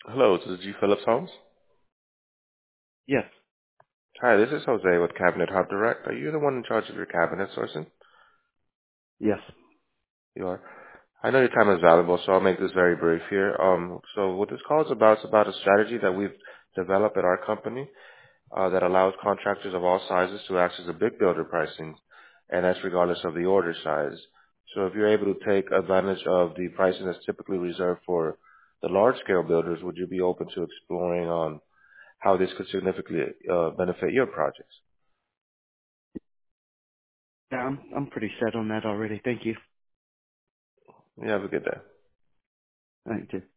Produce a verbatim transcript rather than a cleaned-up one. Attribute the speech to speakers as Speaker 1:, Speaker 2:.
Speaker 1: Hello, this is G. Phillips Holmes.
Speaker 2: Yes.
Speaker 1: Hi, this is Jose with Cabinet Hub Direct. Are you the one in charge of your cabinet sourcing?
Speaker 2: Yes.
Speaker 1: You are. I know your time is valuable, so I'll make this very brief here. Um, so what this call is about is about a strategy that we've developed at our company uh, that allows contractors of all sizes to access the big builder pricing, and that's regardless of the order size. So if you're able to take advantage of the pricing that's typically reserved for the large-scale builders, would you be open to exploring um, how this could significantly uh, benefit your projects?
Speaker 2: Yeah, I'm I'm pretty set on that already. Thank you.
Speaker 1: You have a good day.
Speaker 2: Thank you.